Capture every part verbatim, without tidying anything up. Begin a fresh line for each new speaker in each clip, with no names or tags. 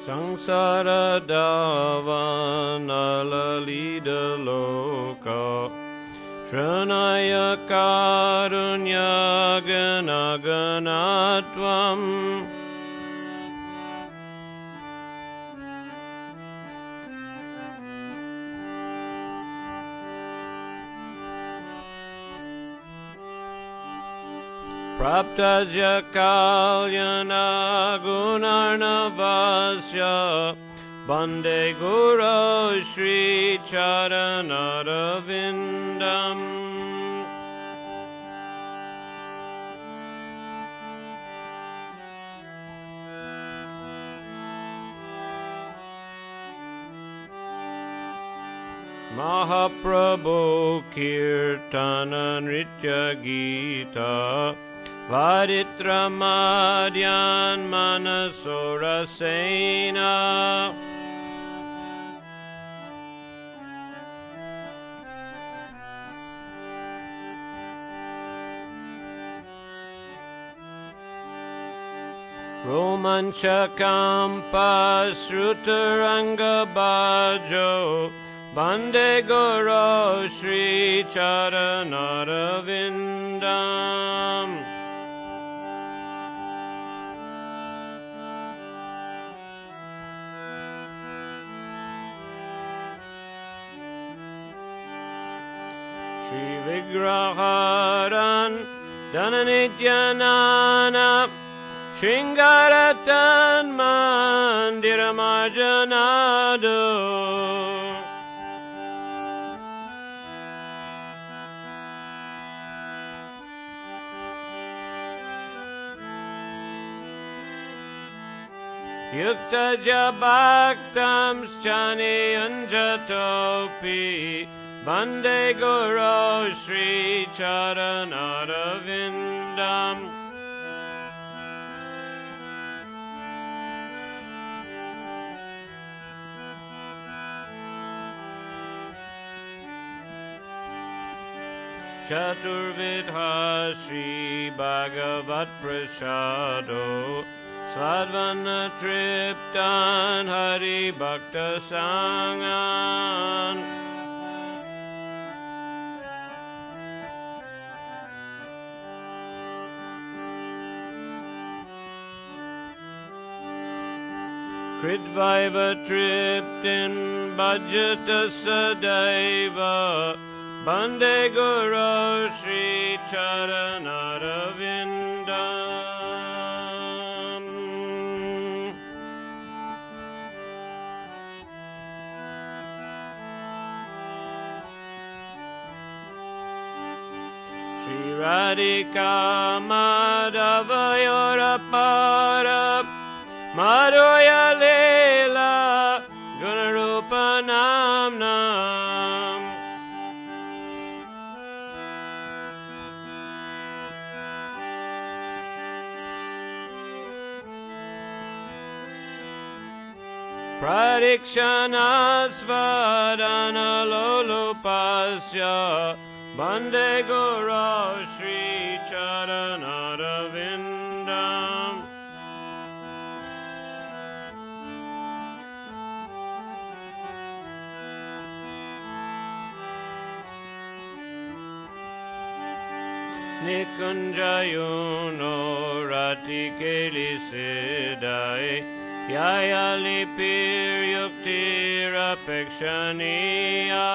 Sangsara davanalida loka Tranaya karunya gana ganatvam Praptaja kalyana gunarnavasya Bande Guru Shri Charanarvindam Mahaprabhu Kirtana Nritya Gita Vaditra Madhyan Manasura Sena Romanchakam Pasrutaranga Bhajo Bande Guru Shri Charanarvindam Shri Vigraharan Dhananityanana Shringaratan Mandiramarjanadu Yukta Jabhaktam Chani Anjatopi Bande Guru Shri Charanarvindam Chaturvidha Shri Bhagavat Prasado Sadvana Triptan Hari Bhakta Sangan Kridvaiva Triptin Bhajata Sadaiva Bande Guru Shri Charanarvindam Shri Radhika Madhavayorapara Madhurya Leela Gunarupa Namnam Pradikshanasvadana lolupasya Bande Guru Shri Charanarvindam Nikunjayuno Ratikeli Siddhai Yayali Pir Yuktir Apekshaniya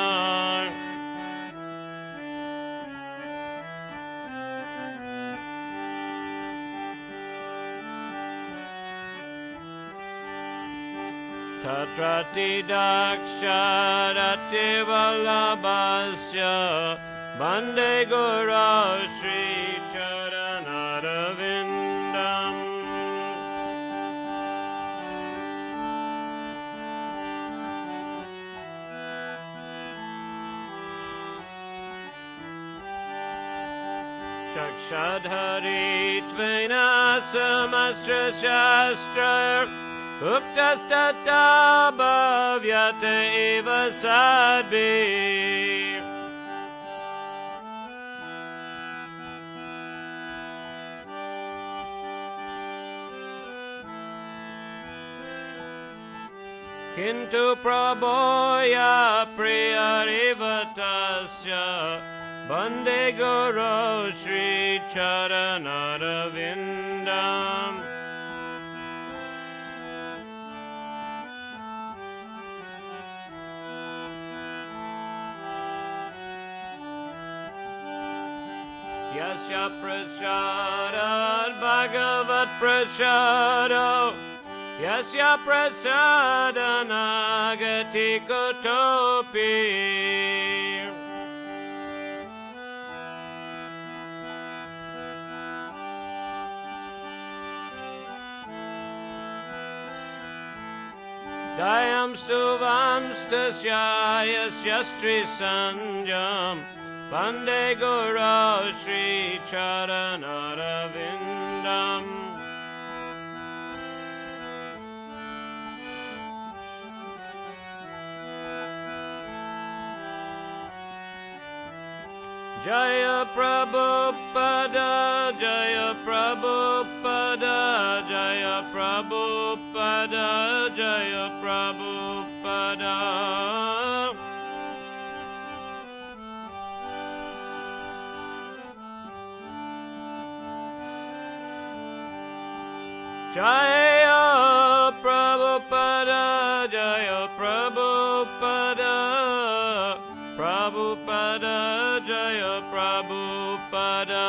Tatrati Daksharati Vallabhasya Bande Guru Shri Charanarvindam Shakshadhari Tvena Samastra Shastra Uktastata Bhavyata Eva Sadbhi Kintu praboya priyarivatasya Bande Guru Shri Charanarvindam. Yasya Prasada Bhagavat Prasado Yasya Prasada Nagati Kotopi. Dayam Stuvam Stasya Yasya Stri Sanjam Bande Guru Shri Charanarvindam. Jaya Prabhupada, Jaya Prabhupada, Jaya Prabhupada, Jaya Prabhupada. Jaya Prabhupada, Jaya Prabhupada, Prabhupada, Jaya Prabhupada.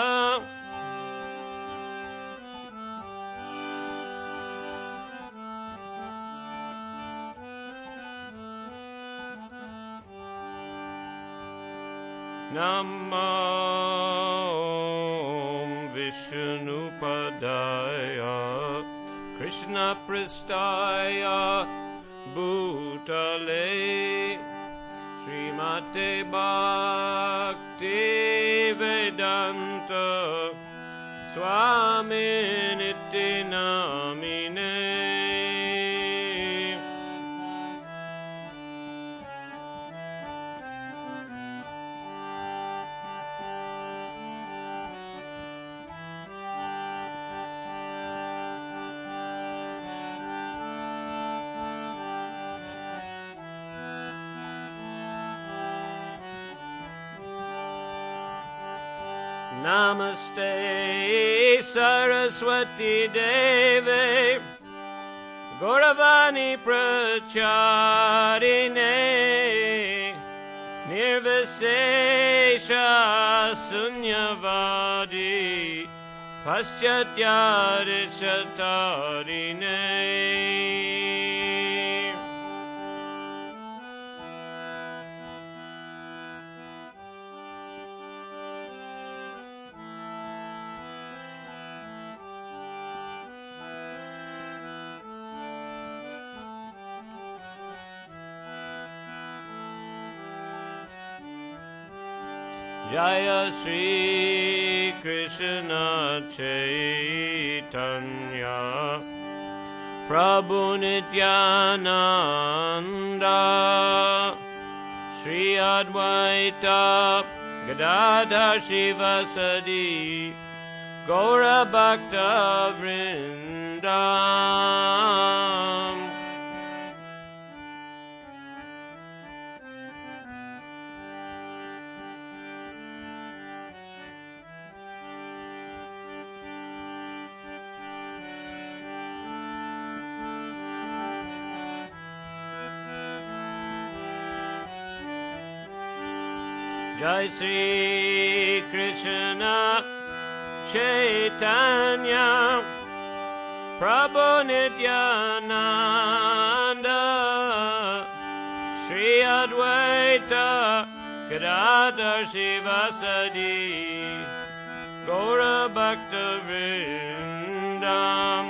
Namo Vishnupadaya Krishna Pristaya Bhutale Srimate Bhakti Vedanta Swami Niti Namine. Namaste Saraswati Devi Gauravani Pracharine Nirvisesha Sunyavadi Paschatyarishatarine. Jaya Shri Krishna Chaitanya Prabhu Nityananda Shri Advaita Gadadhar Shivasadi Gaura Bhakta Vrindam. Jai Shri Krishna Chaitanya Prabhu Nityananda Shri Advaita Gadadhar Shivasadi Gaura Bhakta Vrindam.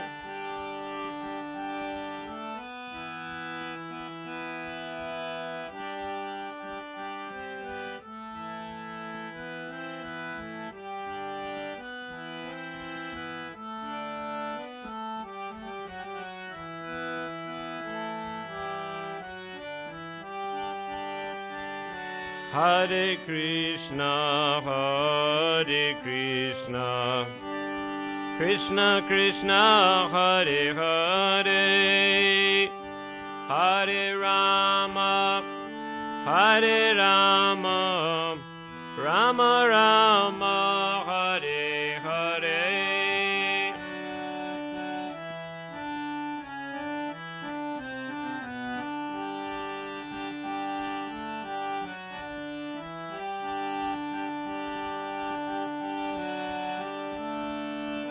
Hare Krishna, Hare Krishna, Krishna Krishna, Hare Hare, Hare Rama, Hare Rama, Rama Rama,